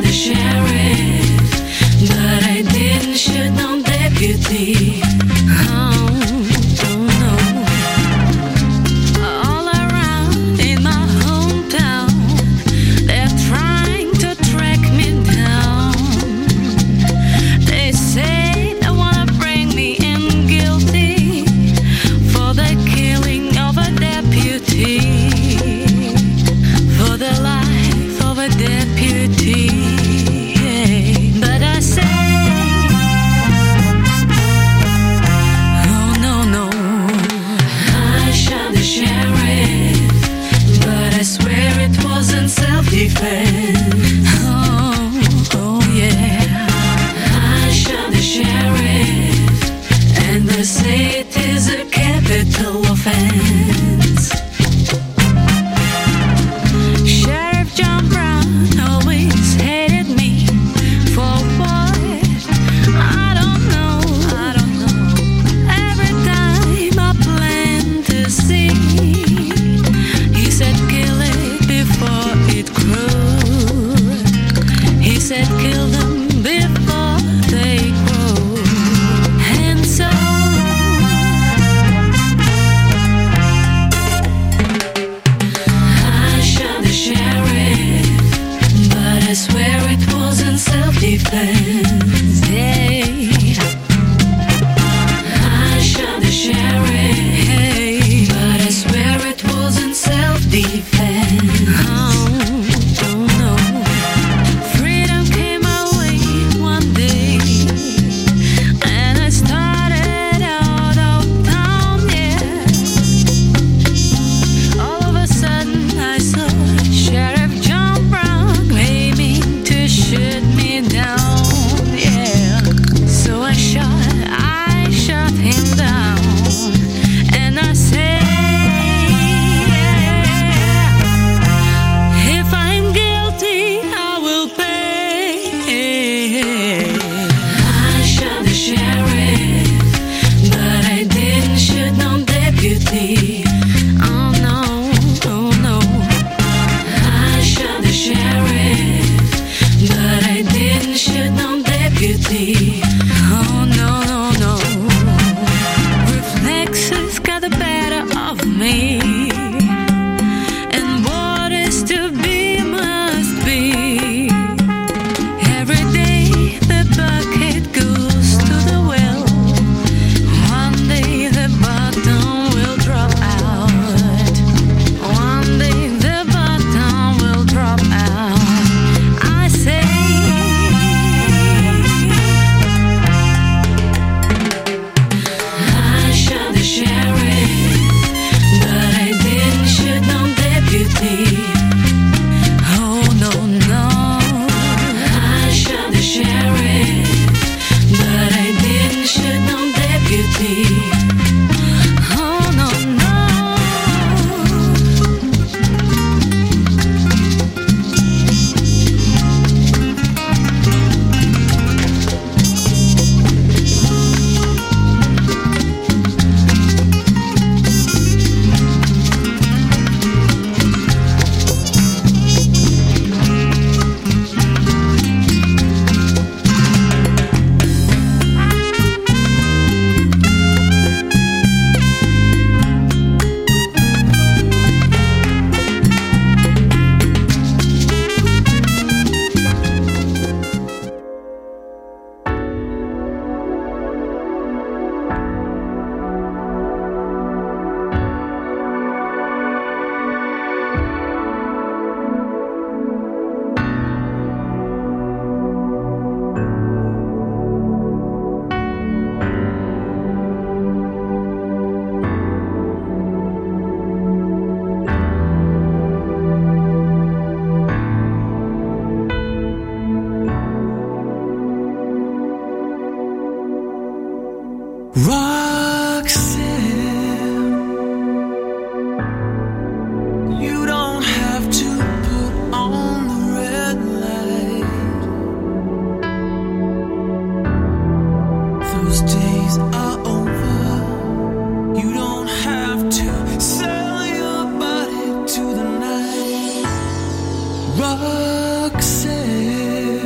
the sheriff, but I didn't shoot no deputy. All around in my hometown, they're trying to track me down. They say they wanna bring me in guilty for the killing of a deputy, for the life of a deputy. But I say, oh no, no, I shot the sheriff, but I swear it wasn't self-defense. Oh yeah, I shot the sheriff, and they say it is a capital offense. Sheriff John Brown always hated me for what? I don't know. Every time I plan to see, he said kill it before it grew. He said kill them before they grow. And so I shot the sheriff, but I swear it wasn't self-defense. Yeah. I shot the sheriff, but I swear it wasn't self-defense. Oh no. Freedom came my way one day, and I started out of town, yeah. All of a sudden I saw Sheriff John Brown aiming to shoot me down, yeah. So I shot him down, and I said, if I'm guilty, I will pay. I shot the sheriff, but I didn't shoot no deputy. Oh no, oh no. I shot the sheriff, but I didn't shoot no deputy. Oh no, no, no. Reflexes got the better of me, and what is to be must be. Every day the bucket goes to the well. One day the bottom will drop out. One day the bottom will drop out. I say, I shot the sheriff, but I didn't shoot no deputy. Oh no, no. I shot the sheriff, but I didn't shoot no deputy. Oh no, no. Roxanne, you don't have to put on the red light. Those days are over. You don't have to sell your body to the night. Roxanne,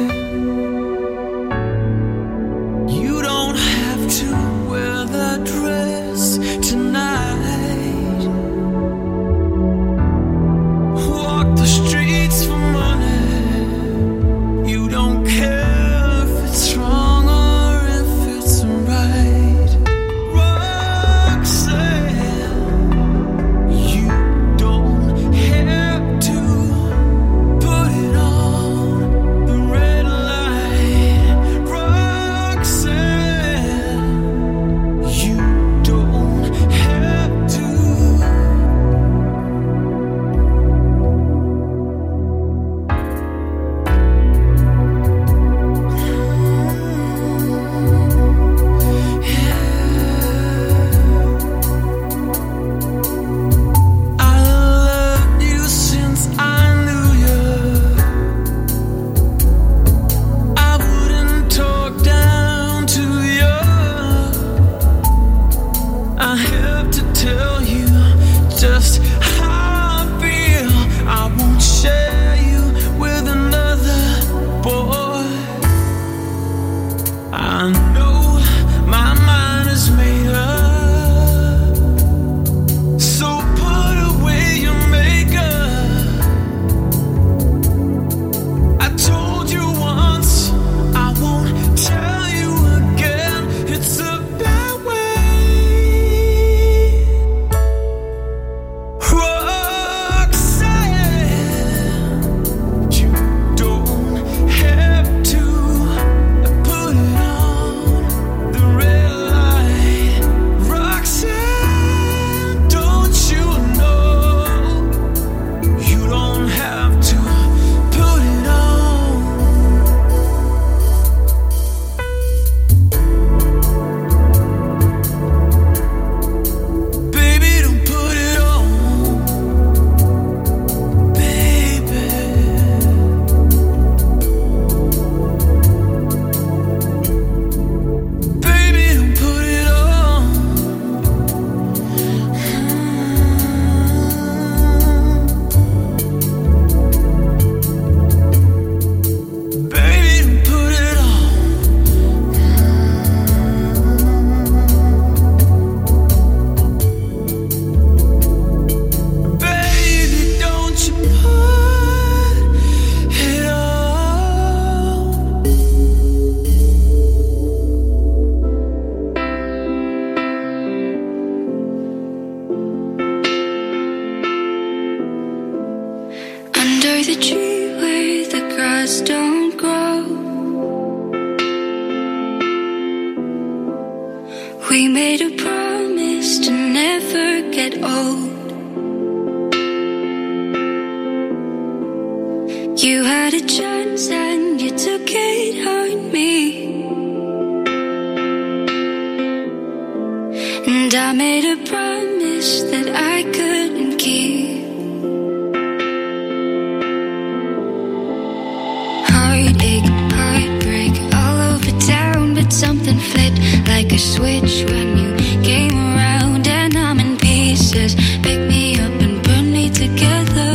flowers don't grow. We made a promise to never get old. You had a chance and you took it on me. And I made a promise that I couldn't keep. Heartache, heartbreak all over town, but something flipped like a switch when you came around. And I'm in pieces, pick me up and burn me together.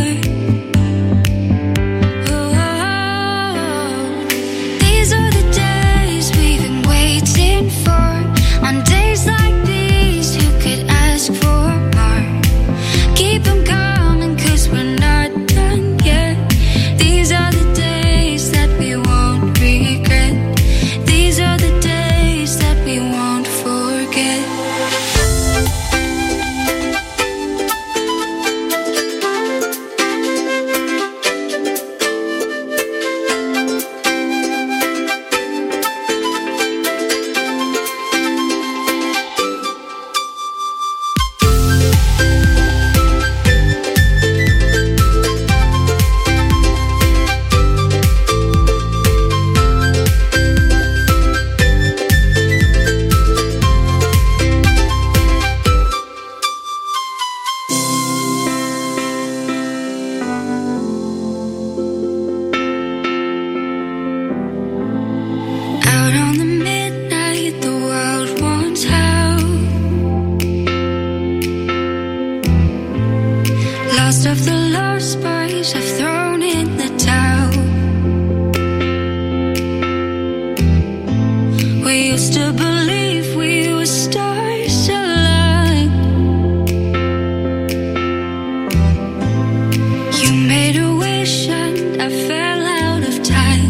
Oh, these are the days we've been waiting for. On days like these, who could ask for more? Keep them coming, 'cause we're not done yet. These are the days that we won't regret. These are the days that we won't forget. Out on the midnight, the world wants out. Lost of the lost boys have thrown in the towel. We used to believe we were stars aligned. You made a wish and I fell out of time.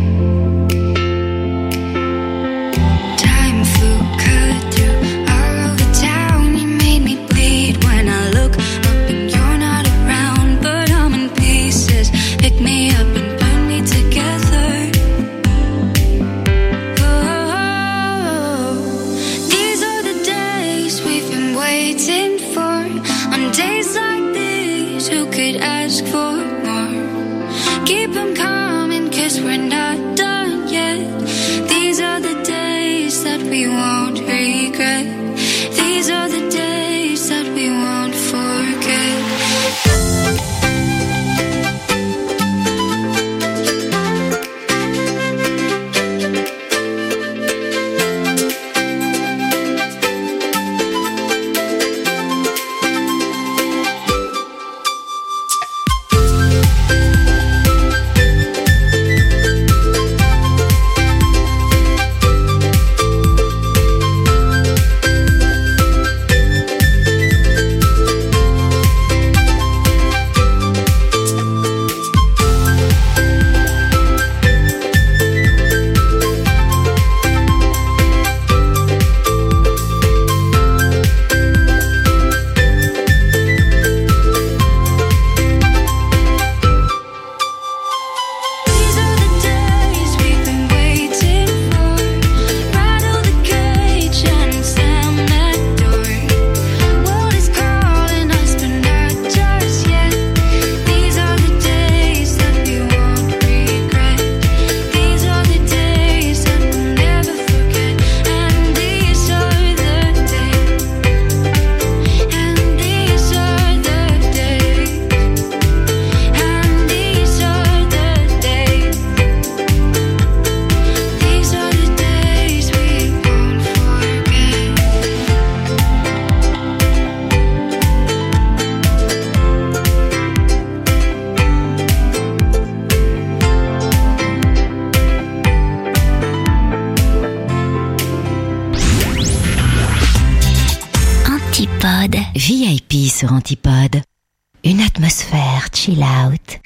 Time flew cut through all over town. You made me bleed when I look up and you're not around. But I'm in pieces, pick me up and burn me together. Oh, these are the days we've been waiting for. On days like these, who could ask for more? Keep them coming, 'cause we're not done yet. These are the days that we won't regret. These are the days that we won't forget. These are the days we've been waiting for. Rattle the cage and slam that door. World is calling us, but not just yet. These are the days that we won't regret. These are the days that we'll never forget. And these are the days. And these are the days. And these are the days. These are the days we won't forget. Antipode. VIP sur Antipode. Une atmosphère chill out.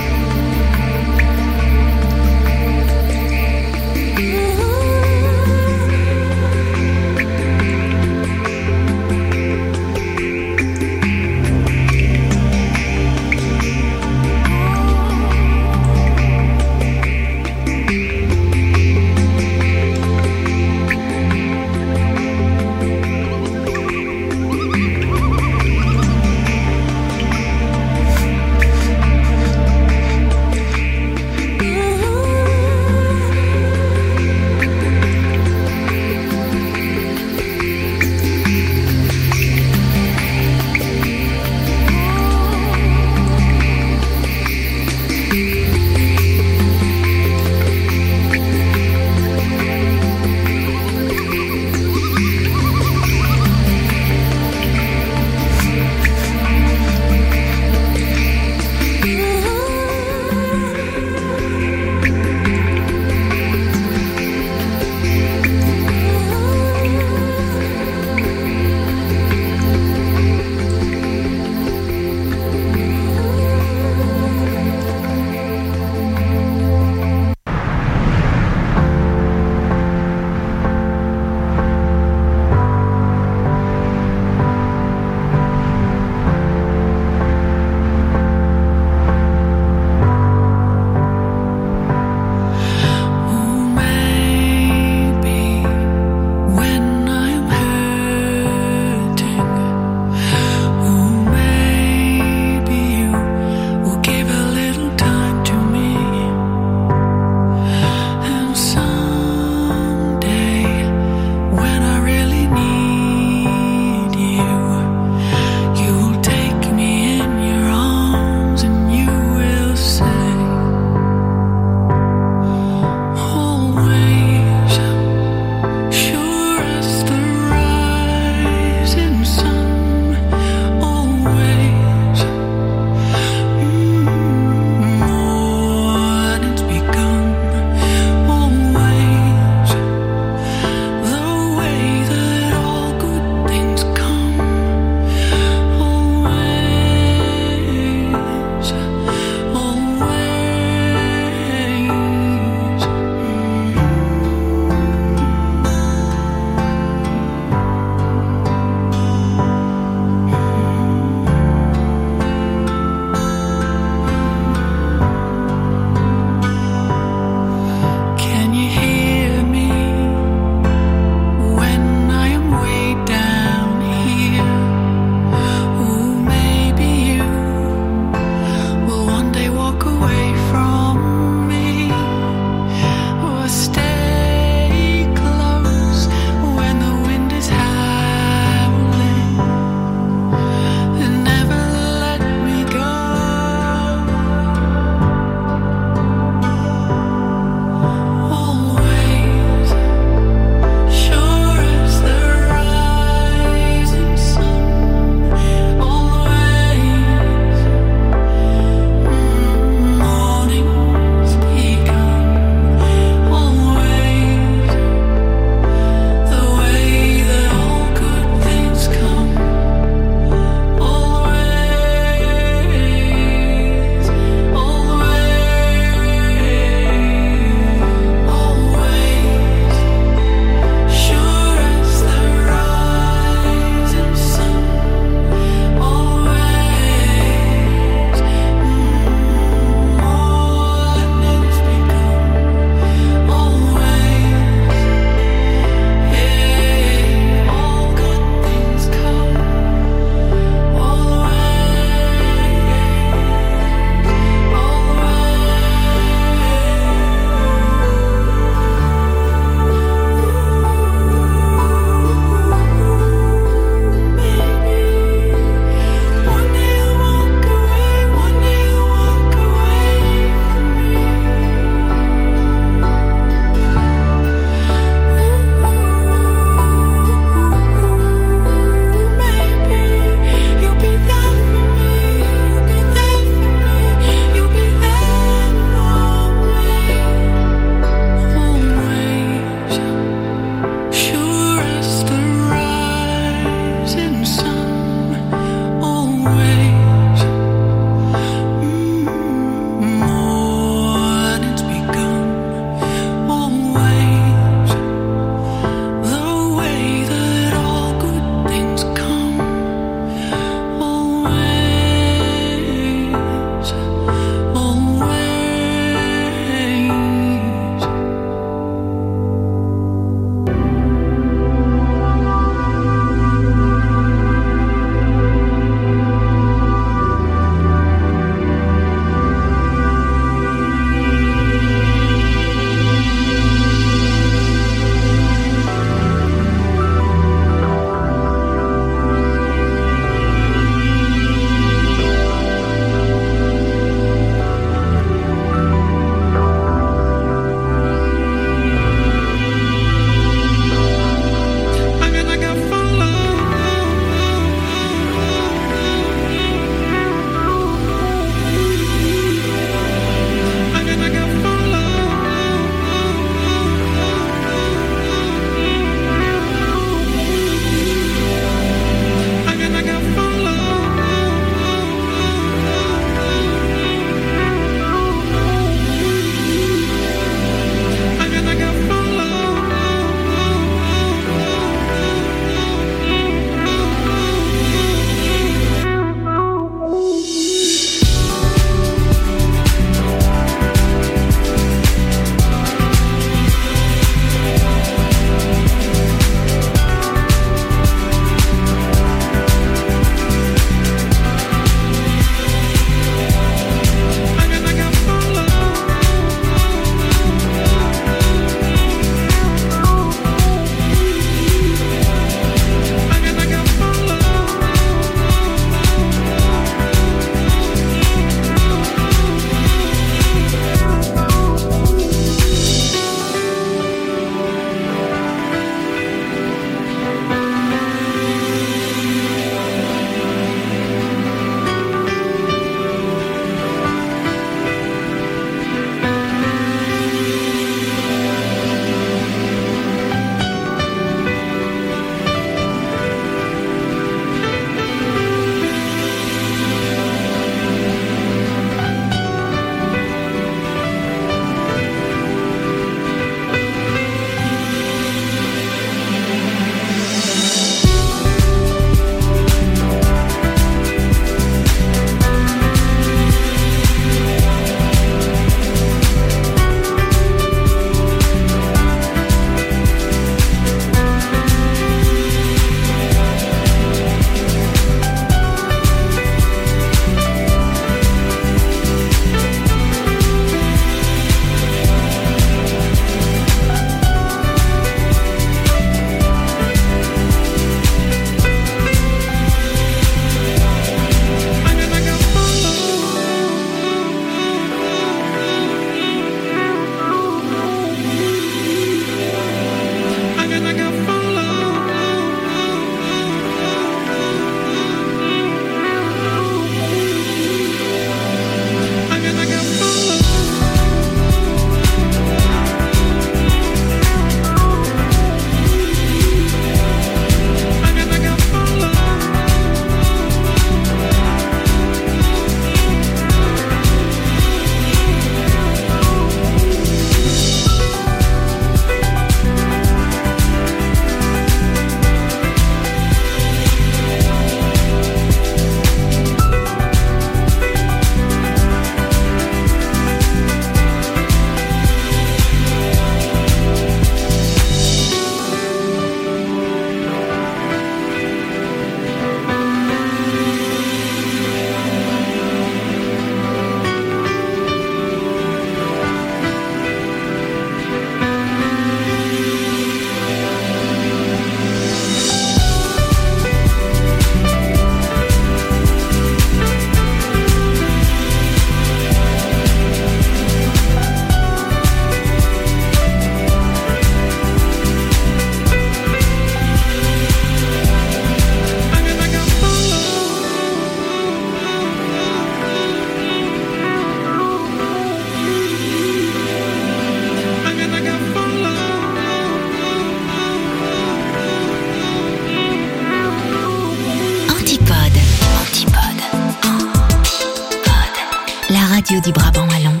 radio du Brabant wallon.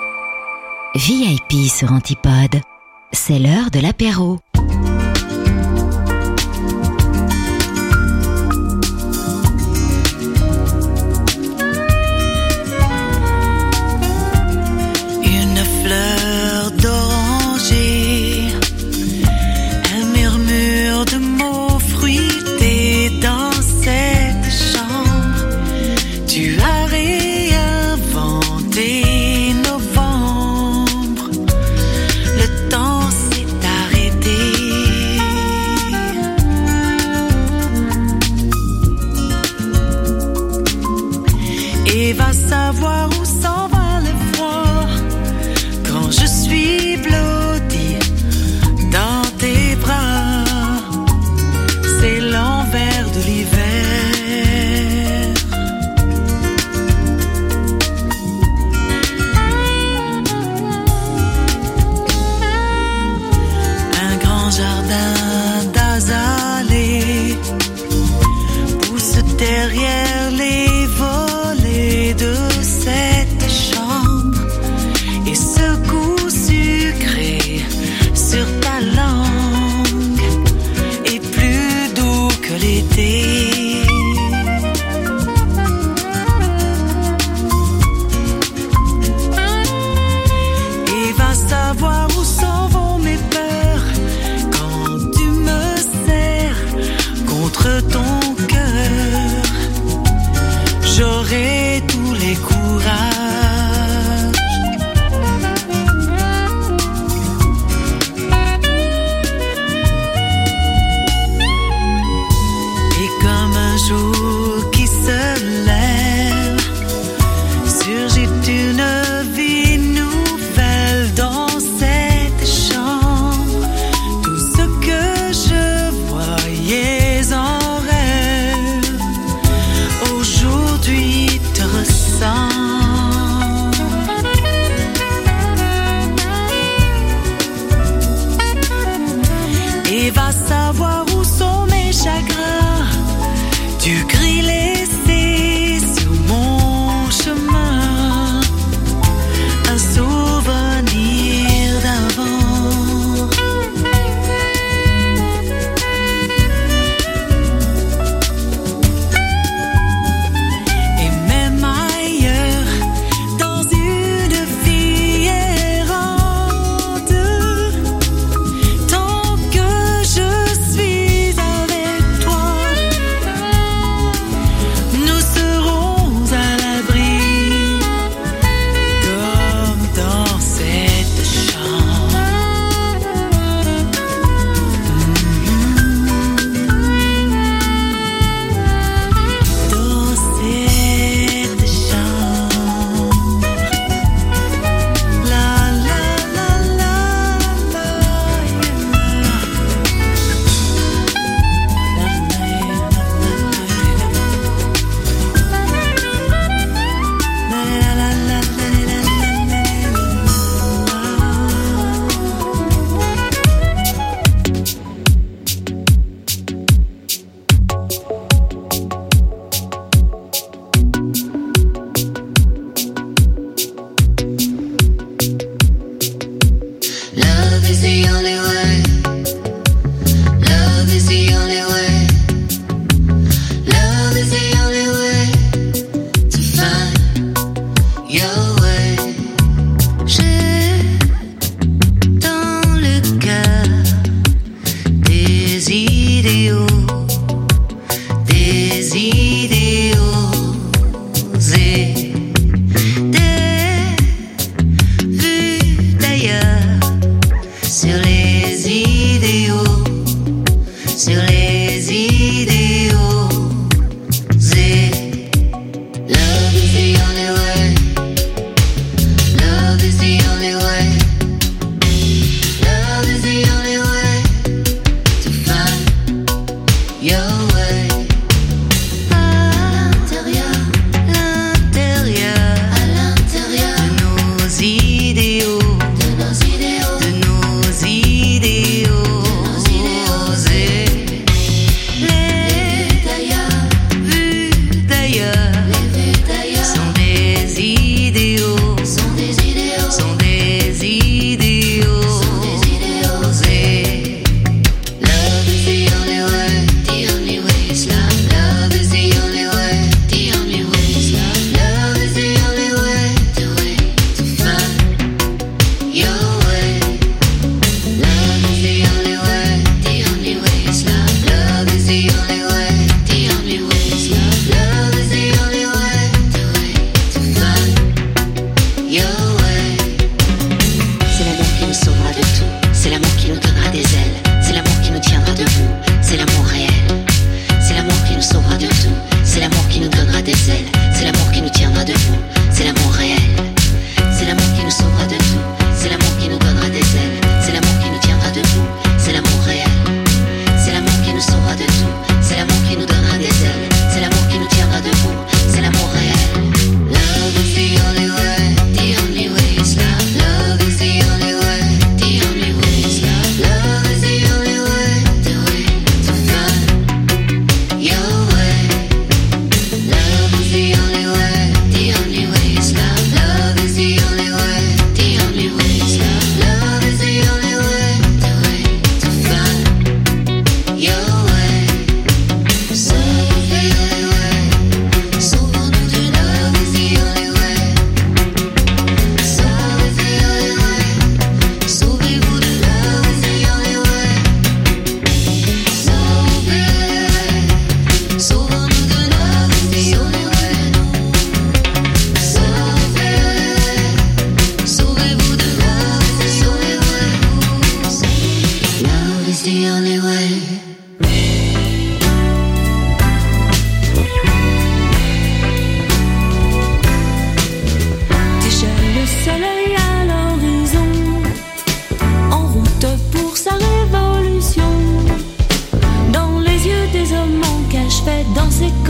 VIP sur Antipode, c'est l'heure de l'apéro. Une fleur d'oranger, un murmure de mots fruités dans cette chambre. Tu as réinventé novembre. Le temps s'est arrêté.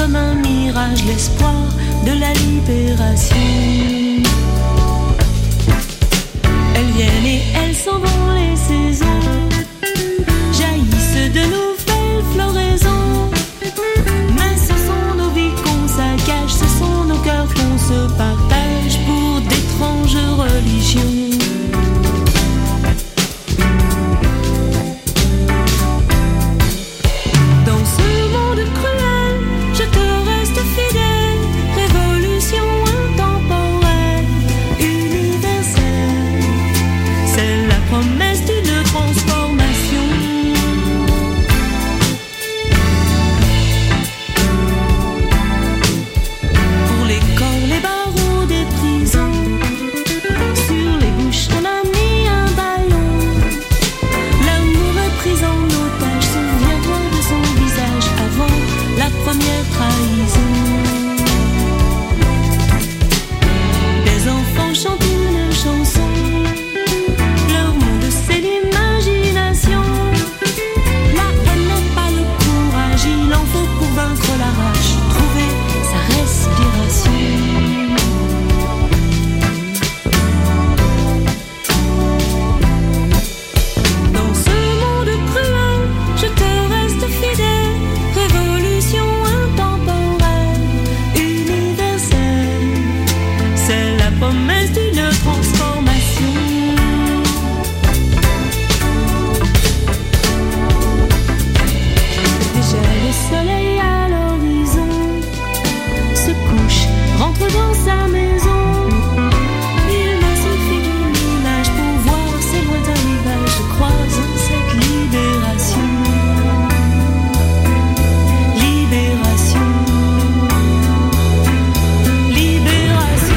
comme un mirage, l'espoir de la libération. Elles viennent et elles s'en vont, les saisons jaillissent de nouvelles floraisons. Mais ce sont nos vies qu'on saccage, ce sont nos cœurs qu'on se partage pour d'étranges religions. Dans ce monde cruel, je te reste fidèle, révolution intemporelle, universelle. C'est la promesse d'une transformation. Pour les corps, les barreaux des prisons, sur les bouches on a mis un ballon. L'amour est pris en otage, souviens-toi de son visage avant la première trahison. Les enfants chantent une chanson, leur monde c'est l'imagination. La haine n'est pas le courage, il en faut pour vaincre la rage, trouver sa respiration. Dans ce monde cruel, je te reste fidèle, révolution intemporelle, universelle. C'est la promesse d'une transformation. Déjà le soleil à l'horizon se couche, rentre dans sa maison. Il m'a suffi d'une image pour voir ces lointains rivages. Je crois en cette libération. Libération. Libération.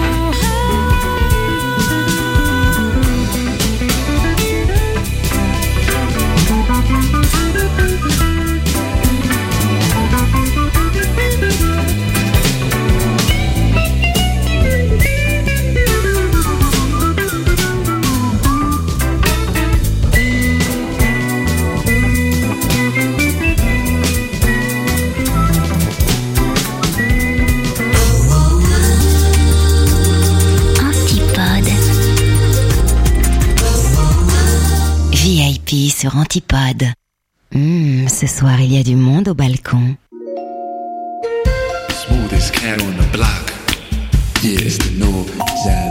Antipode. VIP sur Antipode. Ce soir, il y a du monde au balcon. Smoothest cat on the block. Yeah, it's the new jazz.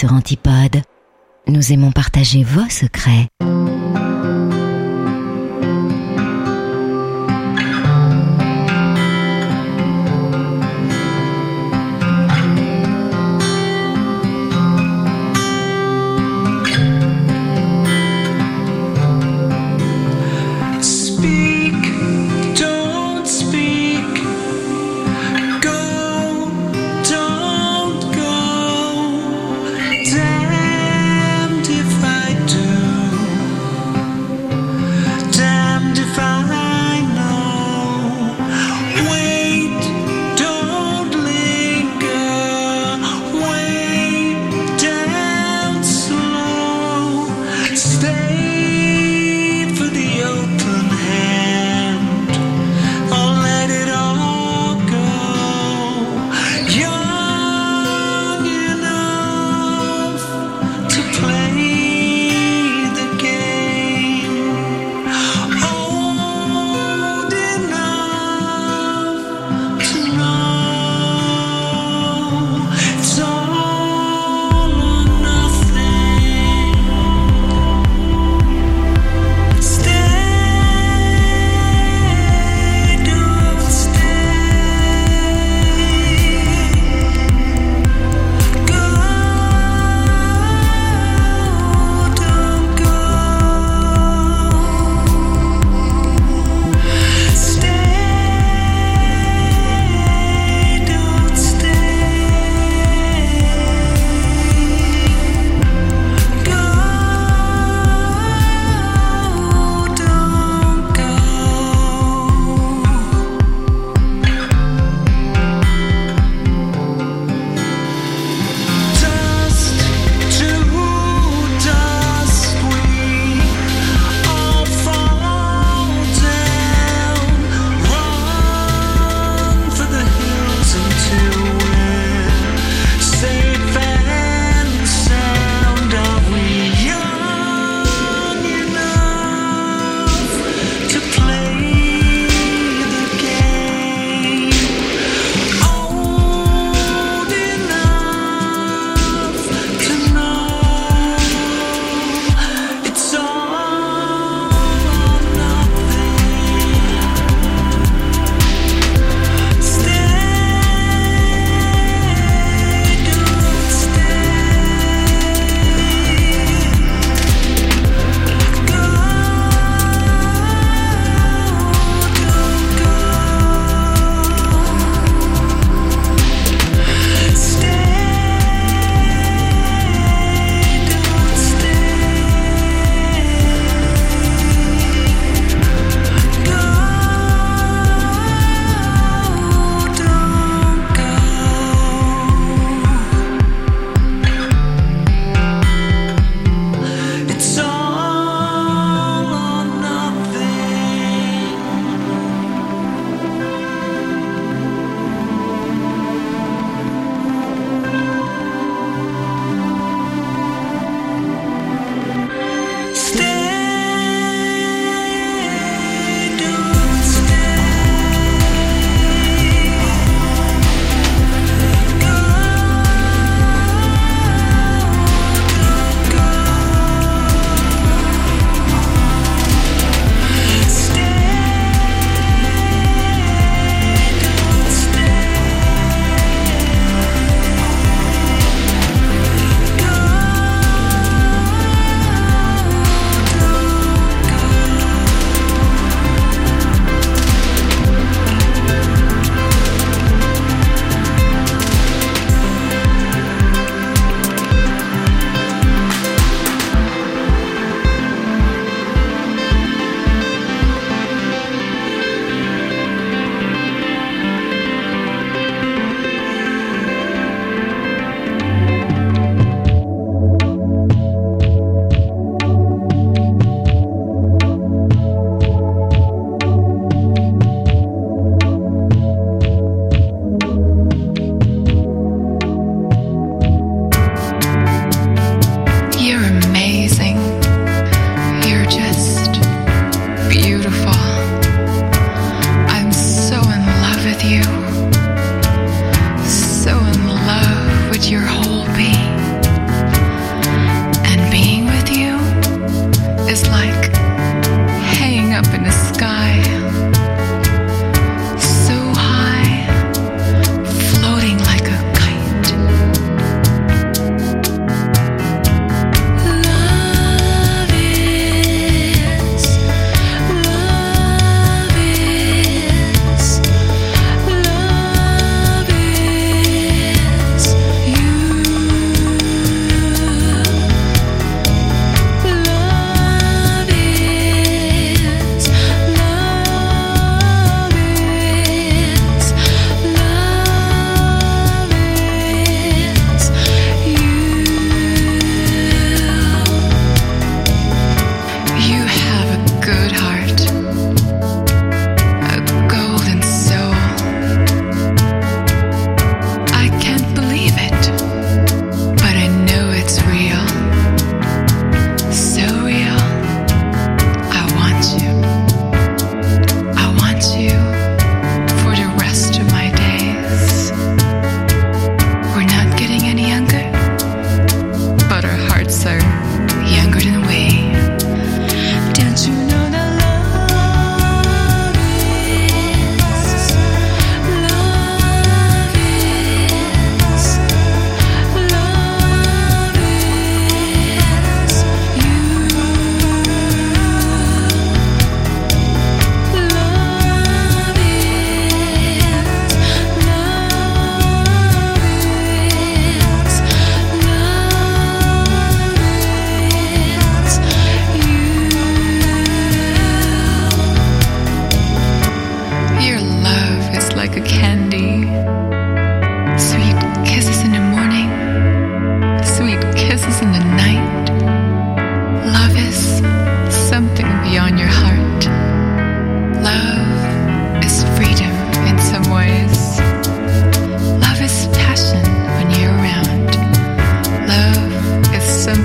sur Antipode. Nous aimons partager vos secrets. Damned if I do.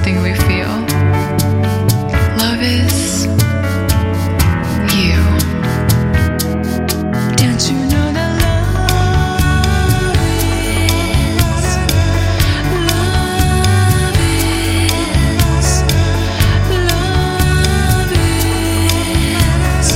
something we feel. Love is you. Don't you know that love is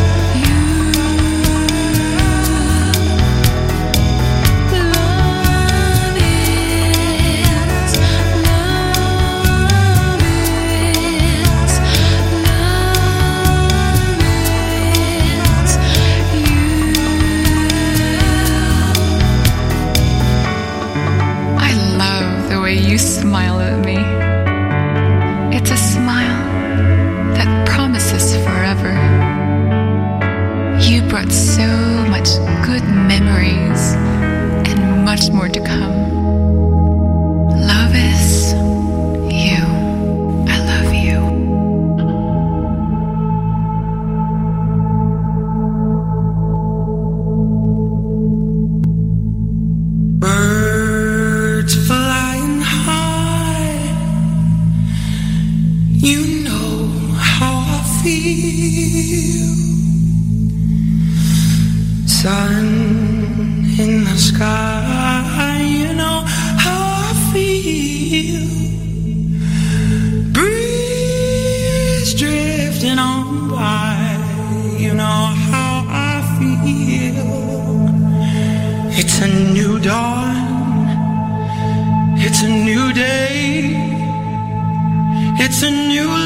You smile at me. It's a smile that promises forever. You brought so much good memories and much more to come. Love is you. I love you. Birds flying high, you know how I feel. Sun in the sky, you know how I feel. Breeze drifting on by, you know how I feel. It's a new dawn, it's a new day, it's a new